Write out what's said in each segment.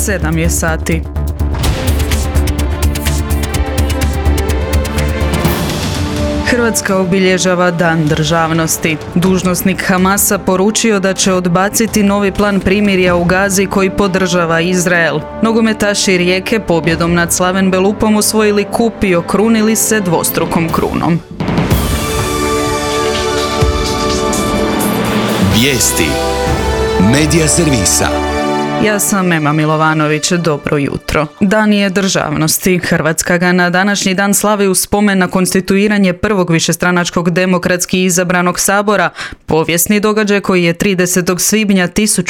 7 je sati. Hrvatska obilježava Dan državnosti. Dužnosnik Hamasa poručio da će odbaciti novi plan primirja u Gazi koji podržava Izrael. Nogometaši Rijeke pobjedom nad Slaven Belupom osvojili kup i okrunili se dvostrukom krunom. Vijesti Medija servisa. Ja sam Ema Milovanović, dobro jutro. Dan je državnosti. Hrvatska ga na današnji dan slavi u spomen na konstituiranje prvog višestranačkog demokratski izabranog sabora, povijesni događaj koji je 30. svibnja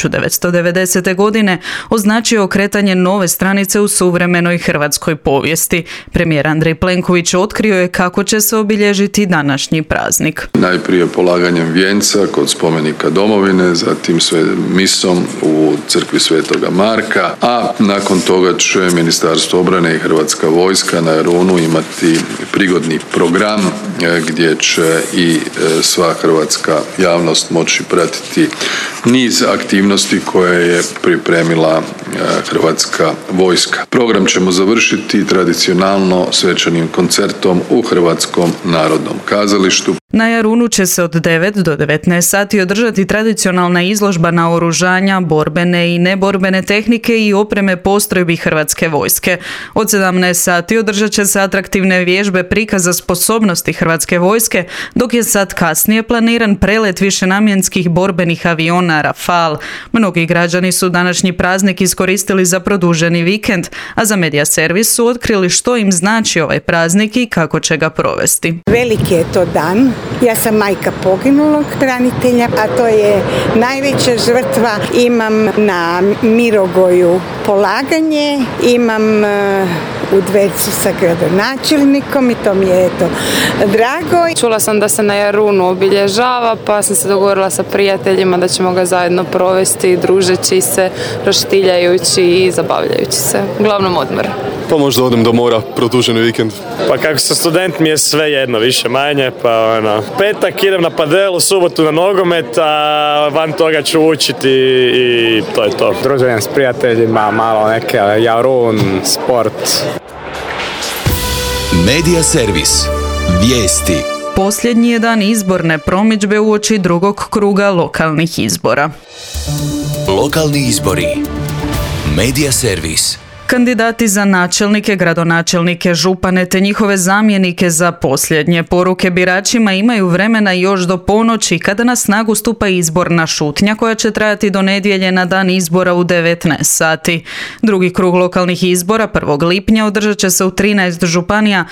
1990. godine označio okretanje nove stranice u suvremenoj hrvatskoj povijesti. Premijer Andrej Plenković otkrio je kako će se obilježiti današnji praznik. Najprije polaganjem vijenca kod spomenika domovine, zatim sve misom u crkvi Svetoga Marka, a nakon toga će Ministarstvo obrane i Hrvatska vojska na Jarunu imati prigodni program gdje će i sva hrvatska javnost moći pratiti niz aktivnosti koje je pripremila Hrvatska vojska. Program ćemo završiti tradicionalno svečanim koncertom u Hrvatskom narodnom kazalištu. Na Jarunu će se od 9 do 19 sati održati tradicionalna izložba naoružanja, borbene i neborbene tehnike i opreme postrojbi Hrvatske vojske. Od 17 sati održat će se atraktivne vježbe prikaza sposobnosti Hrvatske vojske, dok je sat kasnije planiran prelet višenamjenskih borbenih aviona Rafale. Mnogi građani su današnji praznik iskoristili za produženi vikend, a za Medija servis su otkrili što im znači ovaj praznik i kako će ga provesti. Veliki je to dan. Ja sam majka poginulog branitelja, a to je najveća žrtva. Imam na Mirogoju polaganje, imam u dvercu sa gradonačelnikom i to mi je drago. Čula sam da se na Jarunu obilježava, pa sam se dogovorila sa prijateljima da ćemo ga zajedno provesti, družeći se, roštiljajući i zabavljajući se. Uglavnom odmor. Pa možda odem do mora, produženi vikend. Pa kako sam student mi je sve jedno, više manje, pa petak idem na padel, u subotu na nogomet, a van toga ću učiti i to je to. Druženjem s prijateljima, malo neke Jarun, sport. Medija servis. Vijesti. Posljednji je dan izborne promidžbe uoči drugog kruga lokalnih izbora. Lokalni izbori. Medija servis. Kandidati za načelnike, gradonačelnike, župane te njihove zamjenike za posljednje poruke biračima imaju vremena još do ponoći kada na snagu stupa izborna šutnja koja će trajati do nedjelje na dan izbora u 19 sati. Drugi krug lokalnih izbora 1. lipnja održat će se u 13 županija,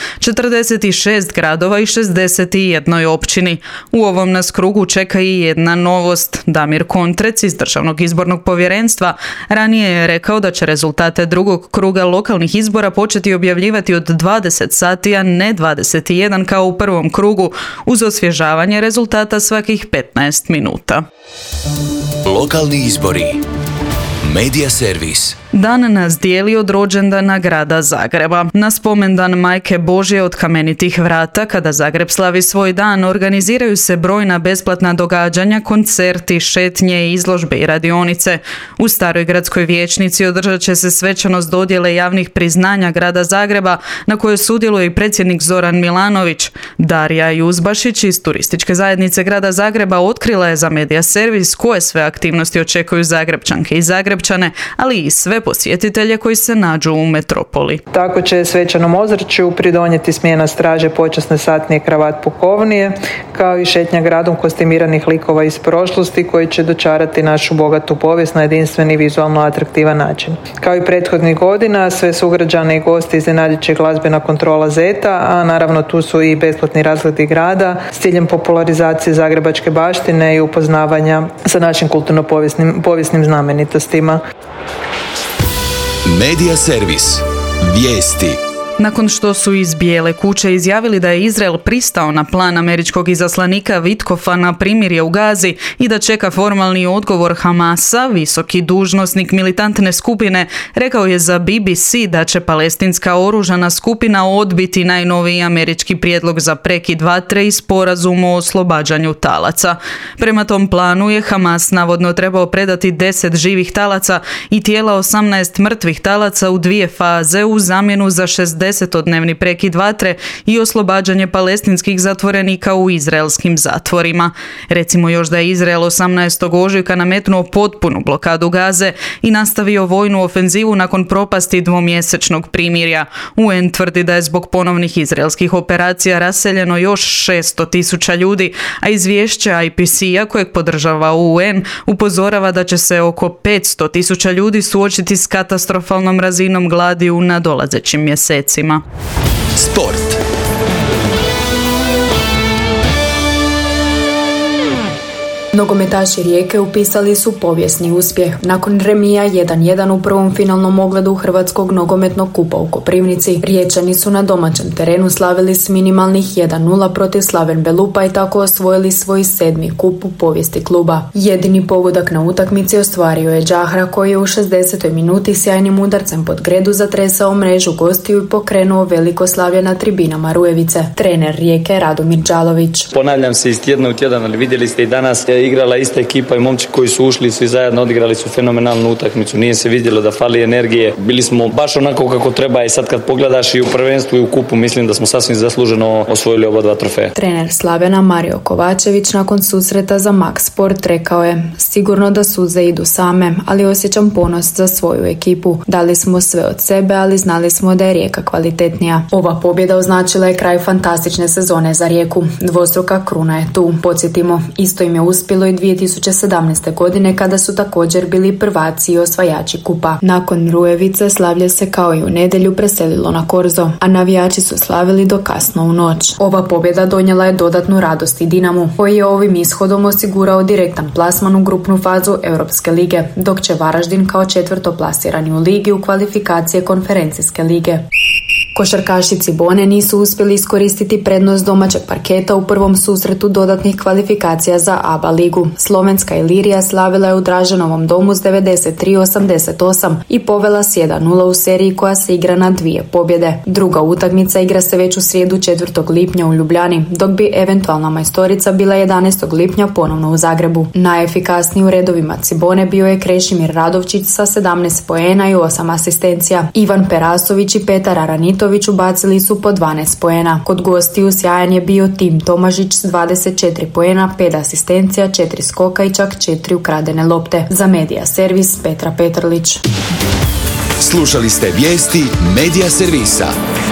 46 gradova i 61 općini. U ovom nas krugu čeka i jedna novost. Damir Kontrec iz Državnog izbornog povjerenstva ranije je rekao da će rezultate drugog kruga lokalnih izbora početi objavljivati od 20 sati, a ne 21 kao u prvom krugu, uz osvježavanje rezultata svakih 15 minuta. Lokalni izbori. Medija servis. Dan nas dijeli od rođendana grada Zagreba. Na spomendan Majke Božje od Kamenitih vrata, kada Zagreb slavi svoj dan, organiziraju se brojna besplatna događanja, koncerti, šetnje, izložbe i radionice. U Staroj gradskoj vijećnici održat će se svečanost dodjele javnih priznanja grada Zagreba, na kojoj sudjeluje i predsjednik Zoran Milanović. Darija Juzbašić iz Turističke zajednice grada Zagreba otkrila je za Medija servis koje sve aktivnosti očekuju Zagrebčanke i Zagrebčane, ali i sve posjetitelje koji se nađu u metropoli. Tako će svečanom ozračju pridonijeti smjena straže počasne satnije kravat pukovnije, kao i šetnja gradom kostimiranih likova iz prošlosti koji će dočarati našu bogatu povijest na jedinstven i vizualno atraktivan način. Kao i prethodnih godina, sve sugrađane i gosti iznenadit će glazbena kontrola Zeta, a naravno tu su i besplatni razgledi grada s ciljem popularizacije zagrebačke baštine i upoznavanja sa našim kulturno-povijesnim znamenitostima. Medija servis. Vijesti. Nakon što su iz Bijele kuće izjavili da je Izrael pristao na plan američkog izaslanika Witkofa na primirje u Gazi i da čeka formalni odgovor Hamasa, visoki dužnosnik militantne skupine rekao je za BBC da će palestinska oružana skupina odbiti najnoviji američki prijedlog za prekid vatre i sporazum o oslobađanju talaca. Prema tom planu je Hamas navodno trebao predati 10 živih talaca i tijela 18 mrtvih talaca u 2 faze u zamjenu za 60-dnevni prekid vatre i oslobađanje palestinskih zatvorenika u izraelskim zatvorima. Recimo još da je Izrael 18. ožujka nametnuo potpunu blokadu Gaze i nastavio vojnu ofenzivu nakon propasti dvomjesečnog primirja. UN tvrdi da je zbog ponovnih izraelskih operacija raseljeno još 600.000 ljudi, a izvješće IPC-a kojeg podržava UN upozorava da će se oko 500.000 ljudi suočiti s katastrofalnom razinom gladi u nadolazećim mjesecima. Sport. Nogometaši Rijeke upisali su povijesni uspjeh. Nakon remija 1-1 u prvom finalnom ogledu Hrvatskog nogometnog kupa u Koprivnici, Riječani su na domaćem terenu slavili s minimalnih 1-0 protiv Slaven Belupa i tako osvojili svoj 7. kup u povijesti kluba. Jedini pogodak na utakmici ostvario je Đahra koji je u 60. minuti sjajnim udarcem pod gredu zatresao mrežu gostiju i pokrenuo veliko slavlje na tribinama Rujevice. Trener Rijeke Radomir Đalović. Ponavljam se iz tjedna u tjedan, ali vidjeli ste i danas igrala ista ekipa i momci koji su ušli svi zajedno odigrali su fenomenalnu utakmicu. Nije se vidjelo da fali energije. Bili smo baš onako kako treba i sad kad pogledaš i u prvenstvu i u kupu mislim da smo sasvim zasluženo osvojili oba dva trofeja. Trener Slavena Mario Kovačević nakon susreta za Max Sport rekao je: sigurno da suze idu same, ali osjećam ponos za svoju ekipu. Dali smo sve od sebe, ali znali smo da je Rijeka kvalitetnija. Ova pobjeda označila je kraj fantastične sezone za Rijeku. Dvostruka kruna je tu. Podsjetimo, isto im je uspjelo i 2017. godine kada su također bili prvaci i osvajači kupa. Nakon Rujevice slavlje se kao i u nedjelju preselilo na Korzo, a navijači su slavili do kasno u noć. Ova pobjeda donijela je dodatnu radost i Dinamu, koji je ovim ishodom osigurao direktan plasman u grupnu fazu Europske lige, dok će Varaždin kao četvrtoplasirani u ligi u kvalifikacije konferencijske lige. Košarkaši Cibone nisu uspjeli iskoristiti prednost domaćeg parketa u prvom susretu dodatnih kvalifikacija za ABA ligu. Slovenska Ilirija slavila je u Draženovom domu s 93-88 i povela s 1-0 u seriji koja se igra na 2 pobjede. Druga utakmica igra se već u srijedu 4. lipnja u Ljubljani, dok bi eventualna majstorica bila 11. lipnja ponovno u Zagrebu. Najefikasniji u redovima Cibone bio je Krešimir Radovčić sa 17 poena i 8 asistencija. Ivan Perasović i Petar Aranitović ubacili su po 12 poena. Kod gostiju sjajan je bio Tim Tomažić s 24 poena, 5 asistencija, 4 skoka i čak 4 ukradene lopte. Za Medija Servis Petra Petrlić. Slušali ste vijesti Medija Servisa.